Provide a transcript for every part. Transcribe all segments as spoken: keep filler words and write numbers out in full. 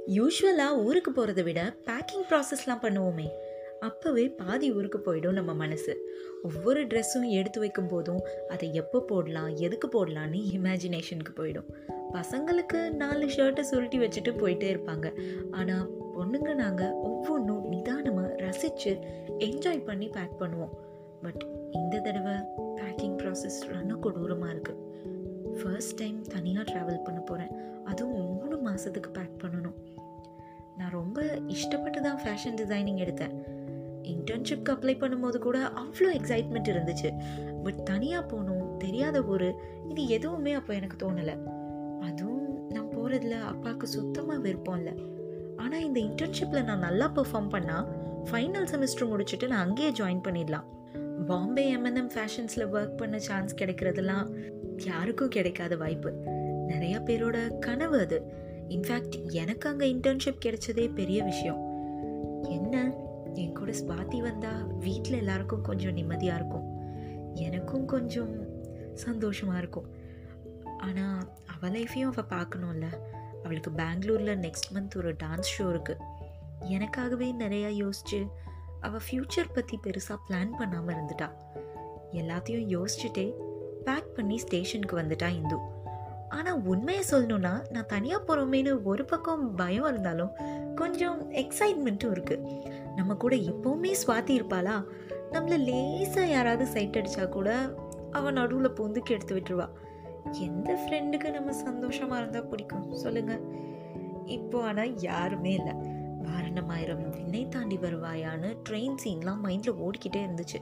யூஸ்வலாக ஊருக்கு போகிறத விட பேக்கிங் ப்ராசஸ்லாம் பண்ணுவோமே, அப்போவே பாதி ஊருக்கு போயிடும் நம்ம மனசு. ஒவ்வொரு ட்ரெஸ்ஸும் எடுத்து வைக்கும் போதும் அதை எப்போ போடலாம், எதுக்கு போடலான்னு இமேஜினேஷனுக்கு போயிடும். பசங்களுக்கு நாலு ஷர்ட்டை சுருட்டி வச்சுட்டு போயிட்டே இருப்பாங்க. ஆனால் பொண்ணுங்க நாங்கள் ஒவ்வொன்றும் நிதானமாக ரசித்து என்ஜாய் பண்ணி பேக் பண்ணுவோம். பட் இந்த தடவை பேக்கிங் ப்ராசஸ் ரொம்ப கொடூரமாக இருக்குது. ஃபர்ஸ்ட் டைம் தனியாக ட்ராவல் பண்ண போகிறேன். அதுவும் மூணு மாதத்துக்கு பேக் பண்ணணும். நான் ரொம்ப இஷ்டப்பட்டு தான் ஃபேஷன் டிசைனிங் எடுத்தேன். இன்டர்ன்ஷிப்க்கு அப்ளை பண்ணும்போது கூட அவ்வளோ எக்ஸைட்மெண்ட் இருந்துச்சு. பட் தனியாக போகணும், தெரியாத ஊர், இது எதுவுமே அப்போ எனக்கு தோணலை. அதுவும் நான் போகிறதுல அப்பாவுக்கு சுத்தமாக விருப்பம் இல்லை. ஆனால் இந்த இன்டர்ன்ஷிப்பில் நான் நல்லா பெர்ஃபார்ம் பண்ணால் ஃபைனல் செமஸ்டர் முடிச்சுட்டு நான் அங்கேயே ஜாயின் பண்ணிடலாம். பாம்பே எம்என்எம் ஃபேஷன்ஸில் ஒர்க் பண்ண சான்ஸ் கிடைக்கிறதுலாம் யாருக்கும் கிடைக்காத வாய்ப்பு. நிறைய பேரோட கனவு அது. இன்ஃபேக்ட் எனக்கு அங்கே இன்டர்ன்ஷிப் கிடைச்சதே பெரிய விஷயம். என்ன, என் கூட ஸ்வாதி வந்தால் வீட்டில் எல்லாருக்கும் கொஞ்சம் நிம்மதியாக இருக்கும், எனக்கும் கொஞ்சம் சந்தோஷமாக இருக்கும். ஆனால் அவள் லைஃப்பையும் அவள் பார்க்கணும்ல. அவளுக்கு பெங்களூரில் நெக்ஸ்ட் மந்த் ஒரு டான்ஸ் ஷோ இருக்குது. எனக்காகவே நிறையா யோசிச்சு அவள் ஃப்யூச்சர் பற்றி பெருசாக பிளான் பண்ணாமல் இருந்துட்டா. எல்லாத்தையும் யோசிச்சுட்டே பேக் பண்ணி ஸ்டேஷனுக்கு வந்துட்டா இந்து. ஆனால் உண்மையை சொல்லணுன்னா, நான் தனியாக போகிறோமேனு ஒரு பக்கம் பயம் இருந்தாலும் கொஞ்சம் எக்ஸைட்மெண்ட்டும் இருக்குது. நம்ம கூட எப்போவுமே ஸ்வாதி இருப்பாளா, நம்மளை லேசாக யாராவது சைட் அடித்தா கூட அவள் நடுவில் பொந்துக்கு எடுத்து விட்டுருவா. எந்த ஃப்ரெண்டுக்கு நம்ம சந்தோஷமாக இருந்தால் பிடிக்கும் சொல்லுங்கள்? இப்போ ஆனால் யாருமே இல்லை. வாரணமாயிரம் விண்ணை தாண்டி வருவாயான்னு ட்ரெயின் சீன்லாம் மைண்டில் ஓடிக்கிட்டே இருந்துச்சு.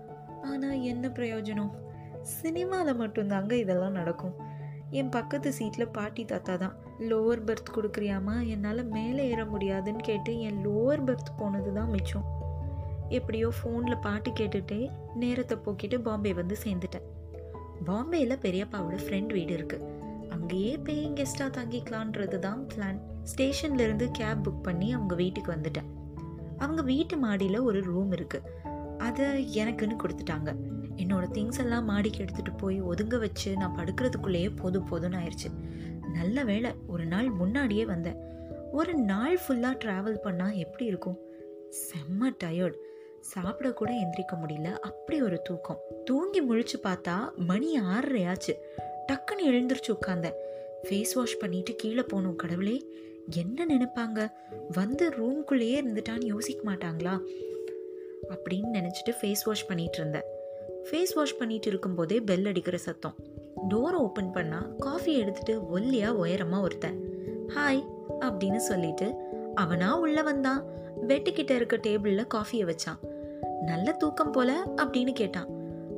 ஆனால் என்ன பிரயோஜனம்? சினிமாவில் மட்டும்தாங்க இதெல்லாம் நடக்கும். என் பக்கத்து சீட்டில் பாட்டி தாத்தா தான் லோவர் பெர்த் கொடுக்குறியாமா, என்னால் மேலே ஏற முடியாதுன்னு கேட்டு என் லோவர் பெர்த் போனது தான் மிச்சம். எப்படியோ ஃபோனில் பாட்டு கேட்டுகிட்டே நேரத்தை போக்கிட்டு பாம்பே வந்து சேர்ந்துட்டேன். பாம்பேயில் பெரியப்பாவோட ஃப்ரெண்ட் வீடு இருக்குது. அங்கேயே பேயிங் கெஸ்ட்டாக தங்கிக்கலான்றது தான் பிளான். ஸ்டேஷன்லேருந்து கேப் புக் பண்ணி அவங்க வீட்டுக்கு வந்துட்டேன். அவங்க வீட்டு மாடியில் ஒரு ரூம் இருக்குது. அதை எனக்குன்னு கொடுத்துட்டாங்க. என்னோட திங்ஸ் எல்லாம் மாடிக்கு எடுத்துகிட்டு போய் ஒதுங்க வச்சு நான் படுக்கிறதுக்குள்ளேயே போதும் போதும்னு ஆயிடுச்சு. நல்ல வேளை ஒரு நாள் முன்னாடியே வந்தேன். ஒரு நாள் ஃபுல்லாக ட்ராவல் பண்ணால் எப்படி இருக்கும்? செம்ம டயர்ட். சாப்பிடக்கூட எந்திரிக்க முடியல, அப்படி ஒரு தூக்கம். தூங்கி முழிச்சு பார்த்தா மணி ஆறரையாச்சு. டக்குன்னு எழுந்திரிச்சு உட்காந்தேன். ஃபேஸ் வாஷ் பண்ணிட்டு கீழே போகணும். கடவுளே, என்ன நினைப்பாங்க? வந்து ரூம்குள்ளேயே இருந்துட்டான்னு யோசிக்க மாட்டாங்களா அப்படின்னு நினச்சிட்டு ஃபேஸ் வாஷ் பண்ணிகிட்டு இருந்தேன். ஃபேஸ் வாஷ் பண்ணிட்டு இருக்கும்போதே பெல் அடிக்கிற சத்தம். டோரை ஓப்பன் பண்ணால் காஃபி எடுத்துகிட்டு ஒல்லியாக உயரமாக ஒருத்தன் ஹாய் அப்படின்னு சொல்லிட்டு அவனா உள்ளே வந்தான். பெட்டுக்கிட்ட இருக்க டேபிளில் காஃபியை வச்சான். நல்ல தூக்கம் போல அப்படின்னு கேட்டான்.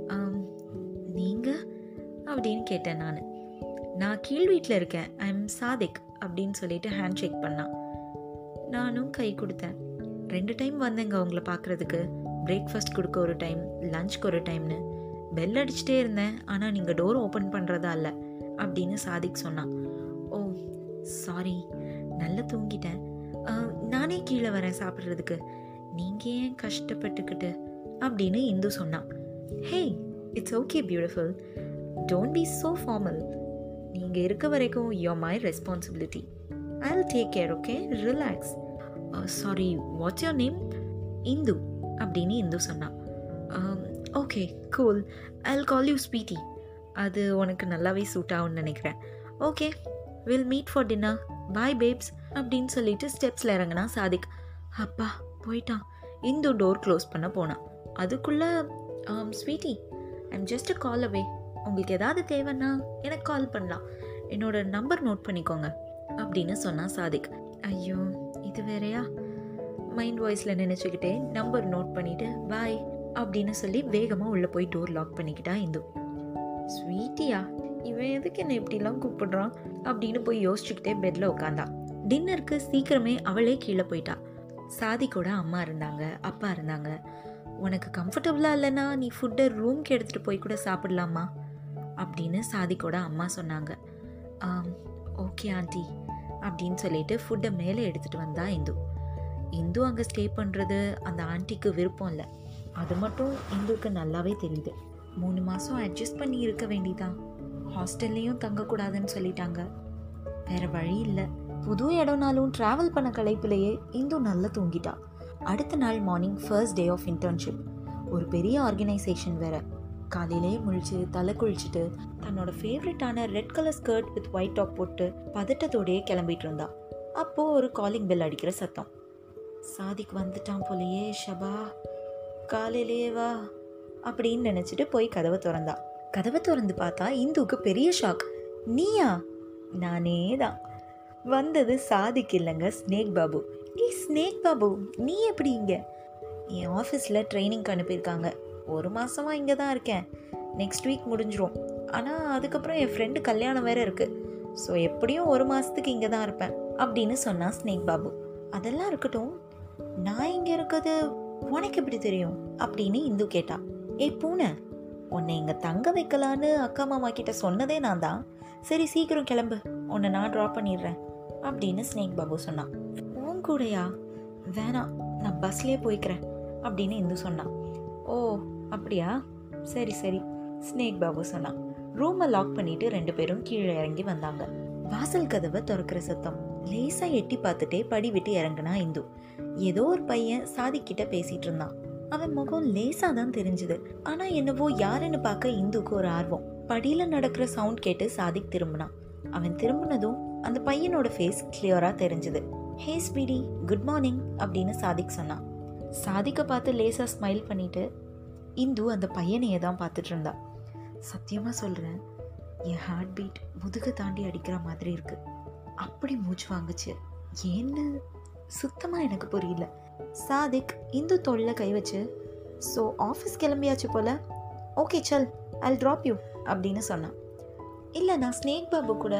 நீங்கள் அப்படின்னு கேட்டேன். நான் நான் கீழ் வீட்டில் இருக்கேன், ஐ எம் சாதிக் அப்படின்னு சொல்லிட்டு ஹேண்ட் ஷேக் பண்ணான். நானும் கை கொடுத்தேன். ரெண்டு டைம் வந்தேங்க உங்களை பார்க்குறதுக்கு. பிரேக்ஃபாஸ்ட் கொடுக்க ஒரு டைம், லஞ்சுக்கு ஒரு டைம்னு. பெல் அடிச்சுட்டே இருந்தேன், ஆனால் நீங்கள் டோர் ஓப்பன் பண்ணுறதா இல்லை அப்படின்னு சாதிக் சொன்னான். ஓ சாரி, நல்லா தூங்கிட்டேன். நானே கீழே வரேன் சாப்பிட்றதுக்கு, நீங்கள் ஏன் கஷ்டப்பட்டுக்கிட்டு அப்படின்னு இந்து சொன்னான். Hey, it's okay beautiful, don't be so formal. நீங்கள் இருக்க வரைக்கும் you're my responsibility. I will take care, okay, relax. Sorry, what's your name? Indu அப்படின்னு இந்து சொன்னான். Okay cool, I will call you sweetie. அது உனக்கு நல்லாவே சூட் ஆகும்னு நினைக்கிறேன். Okay, will meet for dinner, bye babes அப்படின்னு சொல்லிட்டு ஸ்டெப்ஸில் இறங்கினா சாதிக். அப்பா போயிட்டான். இந்து டோர் க்ளோஸ் பண்ண போனான். அதுக்குள்ளே sweetie, I am just a call away, உங்களுக்கு ஏதாவது தேவைன்னா எனக்கு கால் பண்ணலாம், என்னோட நம்பர் நோட் பண்ணிக்கோங்க அப்படின்னு சொன்னான் சாதிக். ஐயோ இது வேறையா? மைண்ட் வாய்ஸில் நினச்சிக்கிட்டே நம்பர் நோட் பண்ணிவிட்டு பாய் அப்படின்னு சொல்லி வேகமாக உள்ளே போய் டோர் லாக் பண்ணிக்கிட்டா இந்து. ஸ்வீட்டியா, இவன் எதுக்கு என்ன இப்படிலாம் கூப்பிடுறான் அப்படின்னு போய் யோசிச்சுக்கிட்டே பெட்டில் உட்காந்தான். டின்னருக்கு சீக்கிரமே அவளே கீழே போயிட்டா. சாதிக்கோட அம்மா இருந்தாங்க, அப்பா இருந்தாங்க. உனக்கு கம்ஃபர்டபுளாக இல்லைன்னா நீ ஃபுட்டை ரூம்க்கு எடுத்துகிட்டு போய் கூட சாப்பிடலாமா அப்படின்னு சாதிக்கோட அம்மா சொன்னாங்க. ஓகே ஆண்டி அப்படின்னு சொல்லிட்டு ஃபுட்டை மேலே எடுத்துகிட்டு வந்தா இந்து. இந்து அங்கே ஸ்டே பண்ணுறது அந்த ஆண்டிக்கு விருப்பம் இல்லை. அது மட்டும் இந்துக்கு நல்லாவே தெரியுது. மூணு மாதம் அட்ஜஸ்ட் பண்ணி இருக்க வேண்டிதான். ஹாஸ்டல்லையும் தங்கக்கூடாதுன்னு சொல்லிட்டாங்க. வேறு வழி இல்லை. புது இடம்னாலும் ட்ராவல் பண்ண களைப்பிலேயே இந்து நல்லா தூங்கிட்டா. அடுத்த நாள் morning first day of internship. ஒரு பெரிய ஆர்கனைசேஷன் வேற. காலையிலே முழிச்சு தலை குளிச்சுட்டு தன்னோட ஃபேவரட்டான red colour skirt with white top போட்டு பதட்டத்தோடையே கிளம்பிட்டு இருந்தா. அப்போது ஒரு காலிங் பெல் அடிக்கிற சத்தம். சாதிக் வந்துட்டான் போலையே, ஷபா காலையிலேயே வா அப்படின்னு நினச்சிட்டு போய் கதவை திறந்தா. கதவை திறந்து பார்த்தா இந்துவுக்கு பெரிய ஷாக். நீயா? நானே தான். வந்தது சாதிக் இல்லைங்க, ஸ்னேக் பாபு. ஏ ஸ்னேக் பாபு, நீ எப்படி இங்கே? என் ஆஃபீஸில் ட்ரைனிங்க்கு அனுப்பியிருக்காங்க. ஒரு மாதமாக இங்கே தான் இருக்கேன். நெக்ஸ்ட் வீக் முடிஞ்சிரும். ஆனால் அதுக்கப்புறம் என் ஃப்ரெண்டு கல்யாணம் வேறு இருக்குது. ஸோ எப்படியும் ஒரு மாதத்துக்கு இங்கே தான் இருப்பேன் அப்படின்னு சொன்னான் ஸ்னேக் பாபு. அதெல்லாம் இருக்கட்டும், நான் இங்கே இருக்கிறது உனக்கு எப்படி தெரியும் அப்படின்னு இந்து கேட்டா. ஏ பூனை, உன்னை இங்கே தங்க வைக்கலான்னு அக்கா மாமா கிட்ட சொன்னதே நான் தான். சரி சீக்கிரம் கிளம்பு, உன்னை நான் ட்ராப் பண்ணிடுறேன் அப்படின்னு ஸ்னேக் பாபு சொன்னான். உன் கூடயா? வேணாம், நான் பஸ்லேயே போய்க்கிறேன் அப்படின்னு இந்து சொன்னான். ஓ அப்படியா, சரி சரி ஸ்னேக் பாபு சொன்னான். ரூமை லாக் பண்ணிட்டு ரெண்டு பேரும் கீழே இறங்கி வந்தாங்க. வாசல் கதவை திறக்கிற சத்தம். லேசா எட்டி பார்த்துட்டே படி விட்டு இறங்குனா இந்து. ஏதோ ஒரு பையன் சாதிக்கிட்ட பேசிட்டு இருந்தான். அவன் முகம் லேசா தான் தெரிஞ்சுது. ஆனா என்னவோ யாருன்னு பார்க்க இந்துக்கு ஒரு ஆர்வம். படியில நடக்கிற சவுண்ட் கேட்டு சாதிக் திரும்பினான். அவன் திரும்பினதும் அந்த பையனோட ஃபேஸ் கிளியரா தெரிஞ்சுது. ஹே ஸ்வீடி, குட் மார்னிங் அப்படின்னு சாதிக் சொன்னான். சாதிக்க பார்த்து லேசா ஸ்மைல் பண்ணிட்டு இந்து அந்த பையனையே தான் பார்த்துட்டு இருந்தா. சத்தியமா சொல்றேன், என் ஹார்ட் பீட் முதுக தாண்டி அடிக்கிற மாதிரி இருக்கு. அப்படி மூச்சு வாங்குச்சு. ஏன்னு சுத்தமா எனக்கு புரியல. சாதிக் இந்து தோளில் கை வச்சு, ஸோ ஆஃபீஸ் கிளம்பியாச்சு போல, okay Chal I drop you அப்படின்னு சொன்னான். இல்லை, நான் ஸ்னேக் பாபு கூட.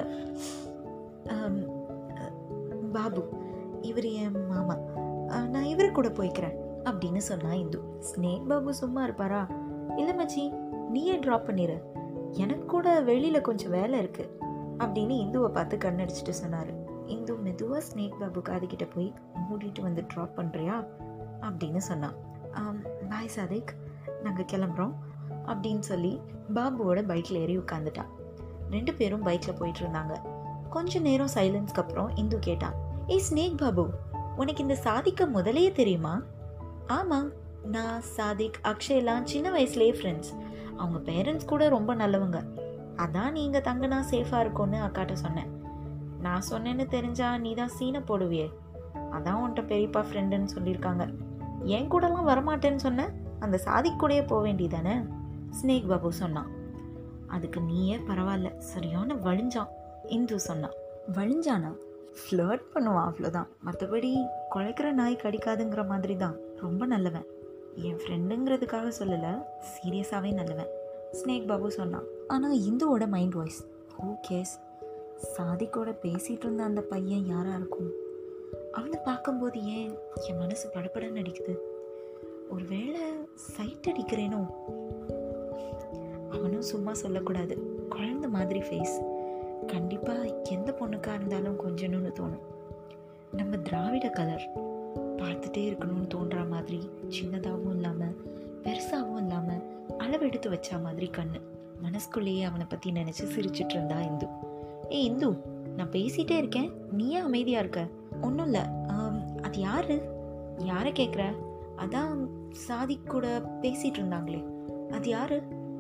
பாபு இவர் என் மாமா, நான் இவரு கூட போய்க்கிறேன் அப்படின்னு சொன்னா இந்து. ஸ்னேக் பாபு சும்மா இருப்பாரா? இல்லை மச்சி, நீயே ட்ராப் பண்ணிடு, எனக்கு கூட வெளியில் கொஞ்சம் வேலை இருக்கு அப்படின்னு இந்துவை பார்த்து கண்ணடிச்சிட்டு சொன்னார். இந்து மெதுவாக ஸ்னேக் பாபு காதுகிட்ட போய், மூடிட்டு வந்து ட்ராப் பண்ணுறியா அப்படின்னு சொன்னான். பாய் சாதிக், நாங்கள் கிளம்புறோம் அப்படின்னு சொல்லி பாபுவோட பைக்கில் ஏறி உட்காந்துட்டான். ரெண்டு பேரும் பைக்கில் போயிட்டு இருந்தாங்க. கொஞ்ச நேரம் சைலன்ஸ்க்கு அப்புறம் இந்து கேட்டான், ஏய் ஸ்னேக் பாபு, உனக்கு இந்த சாதிக்க முதலையே தெரியுமா? ஆமாம், நான் சாதிக் அக்ஷய்லாம் சின்ன வயசுலேயே ஃப்ரெண்ட்ஸ். அவங்க பேரண்ட்ஸ் கூட ரொம்ப நல்லவங்க. அதான் நீங்கள் தங்கினா சேஃபாக இருக்கும்னு அக்காட்ட சொன்னேன். நான் சொன்னேன்னு தெரிஞ்சா நீ தான் சீனை போடுவியே, அதான் உன்ட்ட பெரியப்பா ஃப்ரெண்டுன்னு சொல்லியிருக்காங்க. என் கூடலாம் வரமாட்டேன்னு சொன்ன, அந்த சாதிக் கூடயே போக வேண்டியதானே ஸ்னேக் பாபு சொன்னான். அதுக்கு நீயே பரவாயில்ல, சரியான வழிஞ்சான் இந்து சொன்னான். வழிஞ்சானா? ஃப்ளர்ட் பண்ணுவான் அவ்வளோதான், மற்றபடி குலைக்கிற நாய் கடிக்காதுங்கிற மாதிரி தான். ரொம்ப நல்லவன். என் ஃப்ரெண்டுங்கிறதுக்காக சொல்லலை, சீரியஸாகவே நல்லவன் ஸ்னேக் பாபு சொன்னான். ஆனால் இந்துவோட மைண்ட் வாய்ஸ், ஹூ கேஸ், சாதிக்கோட பேசிகிட்டு இருந்த அந்த பையன் யாராக இருக்கும்? அவனை பார்க்கும்போது ஏன் என் மனசு படப்படன்னு அடிக்குது? ஒருவேளை சைட் அடிக்கிறேனோ? அவனும் சும்மா சொல்லக்கூடாது, குழந்த மாதிரி ஃபேஸ். கண்டிப்பாக எந்த பொண்ணுக்காக இருந்தாலும் கொஞ்சணும்னு தோணும். நம்ம திராவிட கலர், பார்த்துட்டே இருக்கணும்னு தோன்ற மாதிரி, சின்னதாகவும் இல்லாமல் பெருசாகவும் இல்லாமல் அளவெடுத்து வச்சா மாதிரி கண்ணு. மனசுக்குள்ளேயே அவனை பற்றி நினச்சி சிரிச்சிட்டு இருந்தா இந்து. ஏ இந்து, நான் பேசிகிட்டே இருக்கேன், நீயே அமைதியாக இருக்க. ஒன்றும் இல்லை, அது யாரு? யாரை கேட்குற? அதான் சாதிக் கூட பேசிகிட்டு இருந்தாங்களே, அது யாரு?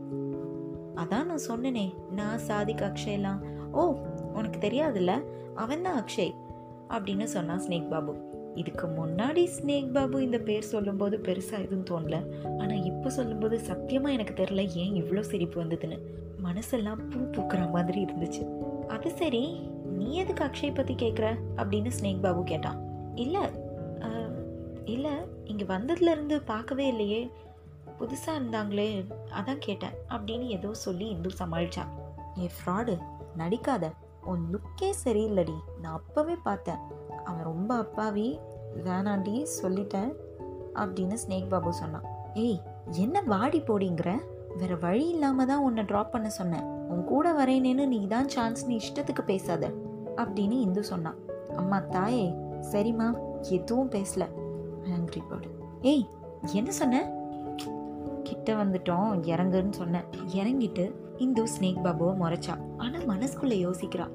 அதான் நான் சொன்னேனே, நான் சாதிக் அக்ஷய்லாம். ஓ, உனக்கு தெரியாதுல்ல, அவன் தான் அக்ஷய் அப்படின்னு சொன்னான் ஸ்னேக் பாபு. இதுக்கு முன்னாடி ஸ்னேக் பாபு இந்த பேர் சொல்லும்போது பெருசாக எதுவும் தோணல. ஆனால் இப்போ சொல்லும்போது சத்தியமாக எனக்கு தெரில ஏன் இவ்வளோ சிரிப்பு வந்ததுன்னு. மனசெல்லாம் பூ பூக்கிற மாதிரி இருந்துச்சு. அது சரி, நீ எதுக்கு அக்ஷய் பற்றி கேட்குற அப்படின்னு ஸ்னேக் பாபு கேட்டான். இல்லை இல்லை, இங்கே வந்ததுலேருந்து பார்க்கவே இல்லையே, புதுசாக இருந்தாங்களே அதான் கேட்டேன் அப்படின்னு ஏதோ சொல்லி இந்து சமாளிச்சான். ஏ ஃப்ராடு, நடிக்காத, உன் லுக்கே சரியில்லடி, நான் அப்போவே பார்த்தேன். அவன் ரொம்ப அப்பாவி, வேணாண்டி சொல்லிட்டேன் அப்படின்னு ஸ்னேக் பாபு சொன்னான். ஏய், என்ன வாடி போடிங்கிற? வேற வழி இல்லாம தான் உன்னை ட்ராப் பண்ண சொன்னேன். உன் கூட வரேனேன்னு நீ தான் சான்ஸ்னு இஷ்டத்துக்கு பேசாத அப்படின்னு இந்து சொன்னான். அம்மா தாயே, சரிம்மா, எதுவும் பேசல. Angry bird. ஏய், என்ன சொன்ன? கிட்ட வந்துட்டோம், இறங்குன்னு சொன்னேன். இறங்கிட்டு இந்து ஸ்னேக் பாபுவை முறைச்சா. ஆனால் மனசுக்குள்ளே யோசிக்கிறா,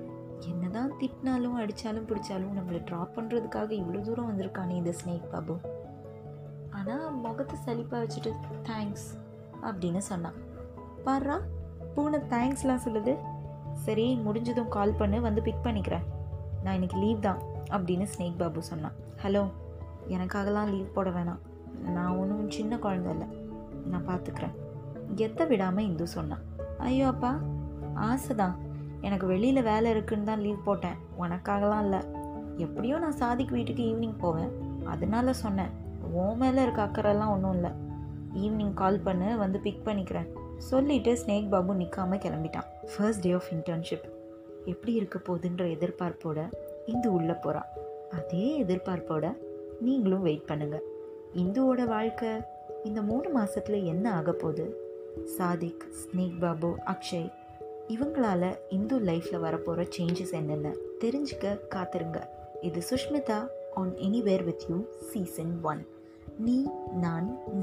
என்னதான் திட்டினாலும் அடித்தாலும் பிடிச்சாலும் நம்மளை ட்ராப் பண்ணுறதுக்காக இவ்வளோ தூரம் வந்திருக்கானே இந்த ஸ்னேக் பாபு. ஆனால் முகத்தை சலிப்பாக வச்சுட்டு தேங்க்ஸ் அப்படின்னு சொன்னான். பாருறா, பூனை தேங்க்ஸ்லாம் சொல்லுது. சரி, முடிஞ்சதும் கால் பண்ணு, வந்து பிக் பண்ணிக்கிறேன். நான் இன்னைக்கு லீவ் தான் அப்படின்னு ஸ்னேக் பாபு சொன்னான். ஹலோ, எனக்காகலாம் லீவ் போட வேணாம். நான் ஒன்றும் சின்ன குழந்தை இல்லை, நான் பார்த்துக்கிறேன். எத்த விடாமல் இந்து சொன்னான். ஐயோ அப்பா, ஆசைதான். எனக்கு வெளியில் வேலை இருக்குன்னு தான் லீவ் போட்டேன், உனக்காகலாம் இல்லை. எப்படியோ நான் சாதிக்கு வீட்டுக்கு ஈவினிங் போவேன், அதனால சொன்னேன். உன் மேலே இருக்க அக்கறைலாம் ஒன்றும் இல்லை. ஈவினிங் கால் பண்ணு, வந்து பிக் பண்ணிக்கிறேன் சொல்லிவிட்டு ஸ்னேக் பாபு நிற்காமல் கிளம்பிட்டான். ஃபர்ஸ்ட் டே ஆஃப் இன்டர்ன்ஷிப் எப்படி இருக்க போகுதுன்ற எதிர்பார்ப்போட இந்து உள்ளே போகிறான். அதே எதிர்பார்ப்போட நீங்களும் வெயிட் பண்ணுங்கள். இந்துவோட வாழ்க்கை இந்த மூணு மாதத்தில் என்ன ஆக போகுது? சாதிக், ஸ்னேக் பாபு, அக்ஷய் இவங்களால இந்து லைஃப்பில் வரப்போகிற சேஞ்சஸ் என்னென்ன தெரிஞ்சுக்க காத்திருங்க. இது Sushmita on anywhere with you season one. நீ, நான்,